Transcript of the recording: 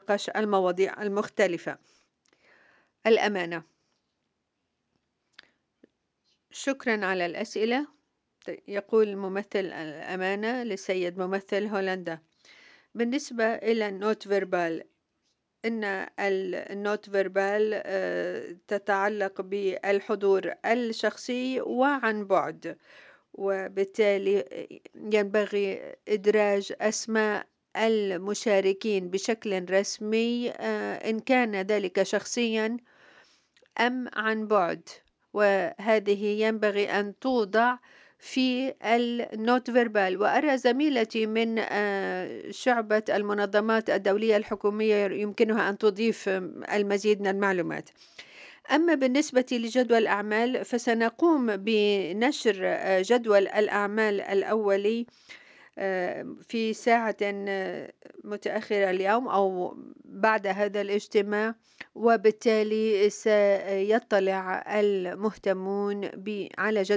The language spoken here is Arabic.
نتناقش المواضيع المختلفة. الأمانة. شكرا على الأسئلة. يقول ممثل الأمانة للسيد ممثل هولندا: بالنسبة إلى النوت فيربال، إن النوت فيربال تتعلق بالحضور الشخصي وعن بعد، وبالتالي ينبغي إدراج أسماء المشاركين بشكل رسمي إن كان ذلك شخصيا أم عن بعد، وهذه ينبغي أن توضع في النوت فيربال. وأرى زميلتي من شعبة المنظمات الدولية الحكومية يمكنها أن تضيف المزيد من المعلومات. أما بالنسبة لجدول الأعمال، فسنقوم بنشر جدول الأعمال الأولي في ساعة متأخرة اليوم أو بعد هذا الاجتماع، وبالتالي سيطلع المهتمون على جدول